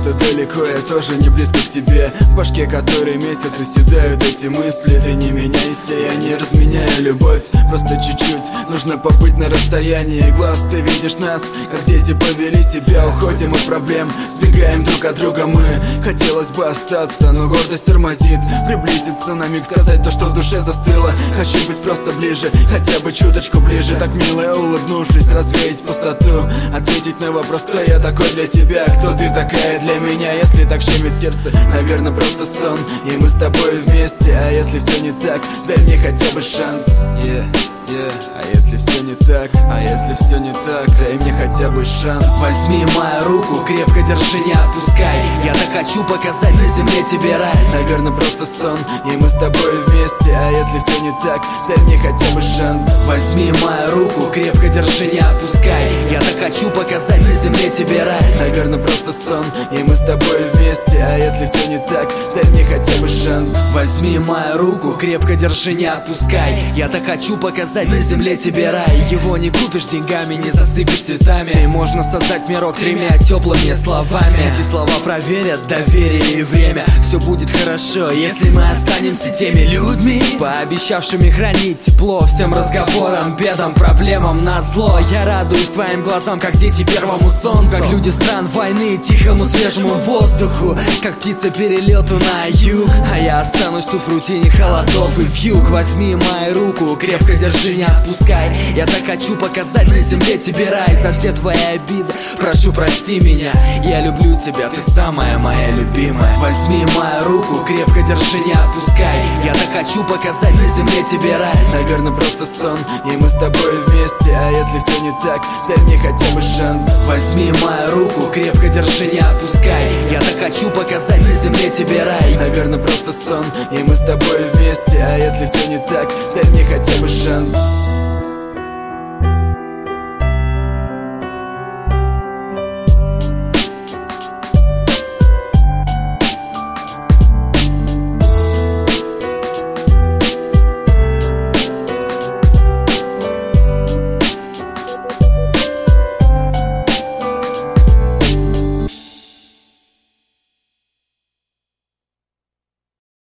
где-то далеко, я тоже не близко к тебе. В башке который месяц оседают эти мысли. Ты не меняйся, я не разменяю любовь. Просто чуть-чуть, нужно побыть на расстоянии глаз. Ты видишь нас, как дети повели себя. Уходим от проблем, сбегаем друг от друга мы. Хотелось бы остаться, но гордость тормозит. Приблизиться на миг, сказать то, что в душе застыло. Хочу быть просто ближе, хотя бы чуточку ближе. Так мило улыбнувшись, развеять пустоту. Ответить на вопрос, кто я такой для тебя, кто ты такая для меня. Если так щемит сердце, наверное просто сон, и мы с тобой вместе. А если все не так, дай мне хотя бы шанс. А если все не так, дай мне хотя бы шанс. Возьми мою руку, крепко держи, не отпускай. Я так хочу показать на земле тебе рай. Наверное просто сон, и мы с тобой вместе. А если все не так, дай мне хотя бы шанс. Возьми мою руку, крепко держи, не отпускай. Я так хочу показать на земле тебе рай. Наверное просто сон, и мы с тобой вместе. А если все не так, дай мне хотя бы шанс. Возьми мою руку, крепко держи, не отпускай. Я так хочу показать на земле тебе рай. Его не купишь деньгами, не засыпешь цветами. И можно создать мирок тремя теплыми словами. Эти слова проверят доверие и время. Все будет хорошо, если мы останемся теми людьми, пообещавшими хранить тепло всем разговорам, бедам, проблемам назло. Я радуюсь твоим глазам, как дети первому солнцу, как люди стран войны, тихому свежему воздуху, как птица перелету на юг. А я останусь тут в рутине холодов и вьюг. Возьми мою руку, крепко держи, не отпускай. Я так хочу показать на земле тебе рай. За все твои обиды прошу, прости меня. Я люблю тебя, ты самая моя любимая. Возьми мою руку, крепко держи, не отпускай. Я так хочу показать на земле тебе рай. Наверное просто сон, и мы с тобой вместе. А если все не так, дай мне хотя бы шанс. Возьми мою руку, крепко держи, не отпускай. Я так хочу показать на земле тебе рай. Наверное просто сон, и мы с тобой вместе. А если все не так, дай мне хотя бы шанс.